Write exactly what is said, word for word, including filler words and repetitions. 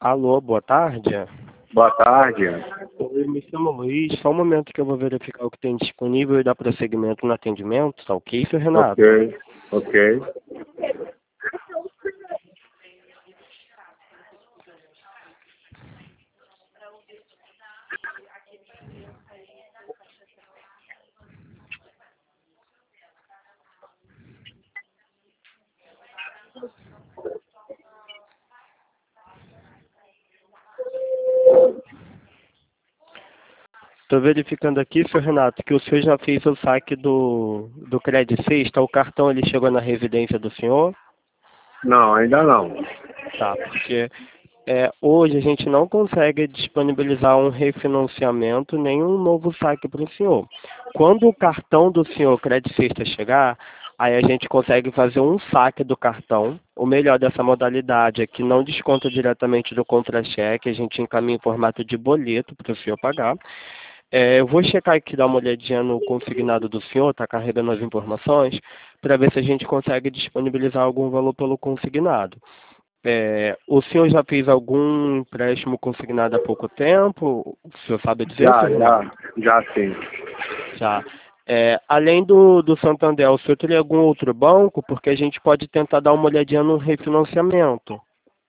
Alô, boa tarde. Boa tarde. Eu me chamo Luiz, só um momento que eu vou verificar o que tem disponível e dar prosseguimento no atendimento, tá ok, seu Renato? Ok, ok. Estou verificando aqui, seu Renato, que o senhor já fez o saque do, do Credit Sexta, o cartão ele chegou na residência do senhor? Não, ainda não. Tá, porque é, hoje a gente não consegue disponibilizar um refinanciamento nem um novo saque para o senhor. Quando o cartão do senhor Credit Sexta chegar, aí a gente consegue fazer um saque do cartão. O melhor dessa modalidade é que não desconta diretamente do contra-cheque, a gente encaminha em formato de boleto para o senhor pagar. É, eu vou checar aqui, dar uma olhadinha no consignado do senhor, está carregando as informações, para ver se a gente consegue disponibilizar algum valor pelo consignado. É, o senhor já fez algum empréstimo consignado há pouco tempo? O senhor sabe dizer, Já, senhor Renato? já, já sim. Já. É, além do, do Santander, o senhor teria algum outro banco? Porque a gente pode tentar dar uma olhadinha no refinanciamento.